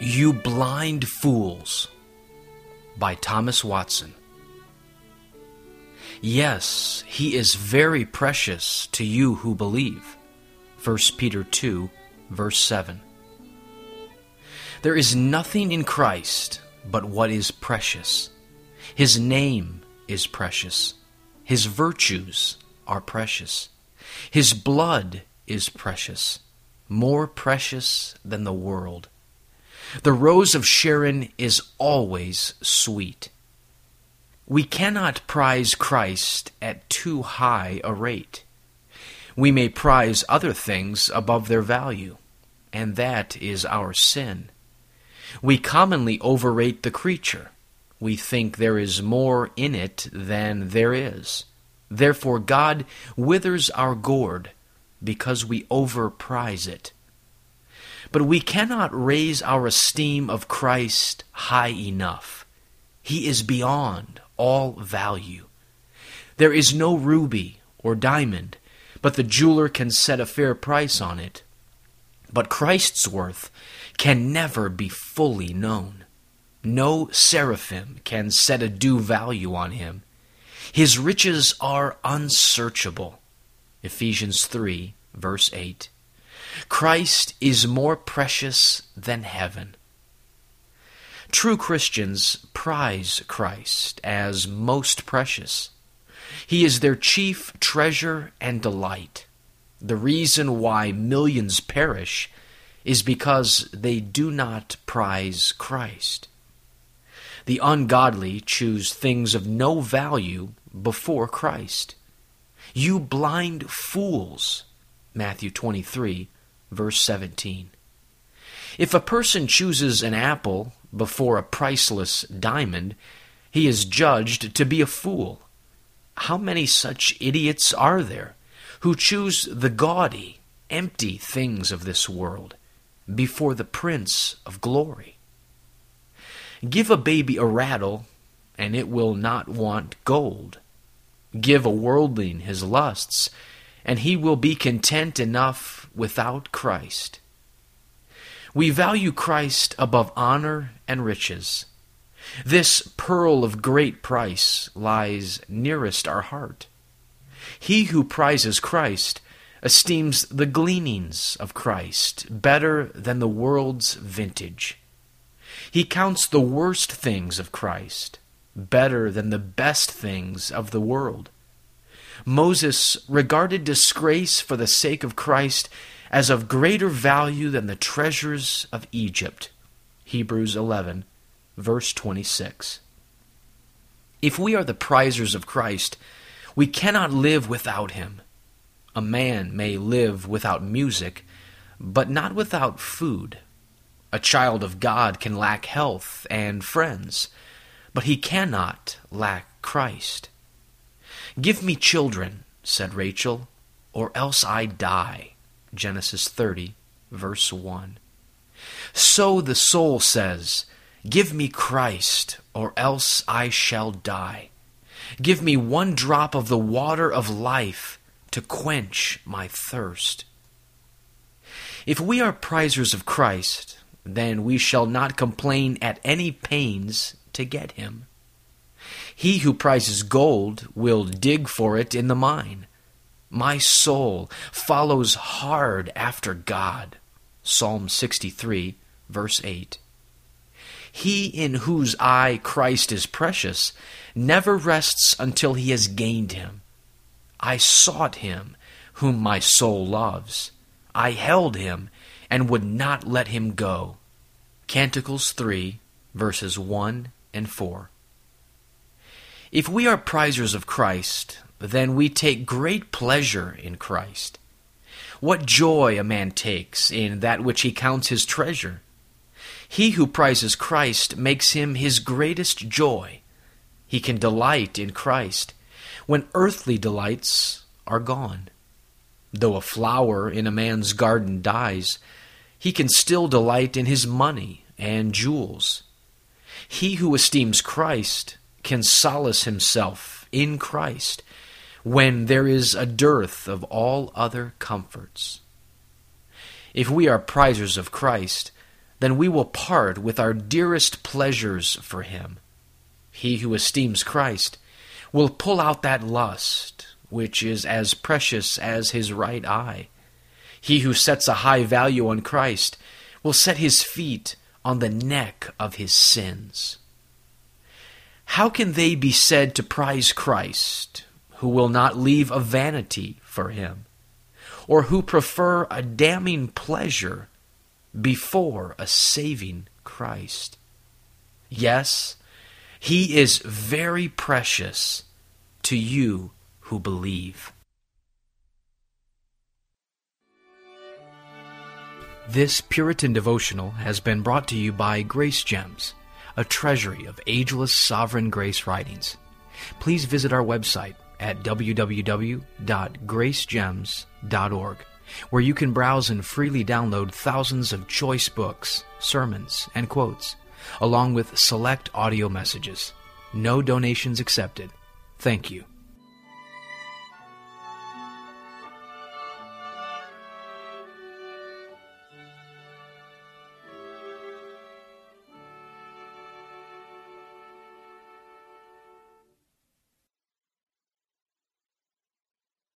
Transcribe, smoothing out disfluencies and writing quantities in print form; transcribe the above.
You Blind Fools by Thomas Watson. Yes, he is very precious to you who believe. 1 Peter 2, verse 7. There is nothing in Christ but what is precious. His name is precious. His virtues are precious. His blood is precious, more precious than the world. The rose of Sharon is always sweet. We cannot prize Christ at too high a rate. We may prize other things above their value, and that is our sin. We commonly overrate the creature. We think there is more in it than there is. Therefore God withers our gourd because we overprize it. But we cannot raise our esteem of Christ high enough. He is beyond all value. There is no ruby or diamond, but the jeweler can set a fair price on it. But Christ's worth can never be fully known. No seraphim can set a due value on him. His riches are unsearchable. Ephesians 3, verse 8. Christ is more precious than heaven. True Christians prize Christ as most precious. He is their chief treasure and delight. The reason why millions perish is because they do not prize Christ. The ungodly choose things of no value before Christ. You blind fools, Matthew 23, verse 17. If a person chooses an apple before a priceless diamond, he is judged to be a fool. How many such idiots are there who choose the gaudy, empty things of this world before the Prince of Glory? Give a baby a rattle, and it will not want gold. Give a worldling his lusts, and he will be content enough without Christ. We value Christ above honor and riches. This pearl of great price lies nearest our heart. He who prizes Christ esteems the gleanings of Christ better than the world's vintage. He counts the worst things of Christ better than the best things of the world. Moses regarded disgrace for the sake of Christ as of greater value than the treasures of Egypt. Hebrews 11, verse 26. If we are the prizers of Christ, we cannot live without him. A man may live without music, but not without food. A child of God can lack health and friends, but he cannot lack Christ. Give me children, said Rachel, or else I die. Genesis 30, verse 1. So the soul says, give me Christ, or else I shall die. Give me one drop of the water of life to quench my thirst. If we are prizers of Christ, then we shall not complain at any pains to get him. He who prizes gold will dig for it in the mine. My soul follows hard after God. Psalm 63, verse 8. He in whose eye Christ is precious never rests until he has gained him. I sought him whom my soul loves. I held him and would not let him go. Canticles 3, verses 1 and 4. If we are prizers of Christ, then we take great pleasure in Christ. What joy a man takes in that which he counts his treasure. He who prizes Christ makes him his greatest joy. He can delight in Christ when earthly delights are gone. Though a flower in a man's garden dies, he can still delight in his money and jewels. He who esteems Christ can solace himself in Christ when there is a dearth of all other comforts. If we are prizers of Christ, then we will part with our dearest pleasures for him. He who esteems Christ will pull out that lust, which is as precious as his right eye. He who sets a high value on Christ will set his feet on the neck of his sins. How can they be said to prize Christ, who will not leave a vanity for him, or who prefer a damning pleasure before a saving Christ? Yes, he is very precious to you who believe. This Puritan devotional has been brought to you by Grace Gems, a treasury of ageless sovereign grace writings. Please visit our website at www.gracegems.org, where you can browse and freely download thousands of choice books, sermons, and quotes, along with select audio messages. No donations accepted. Thank you.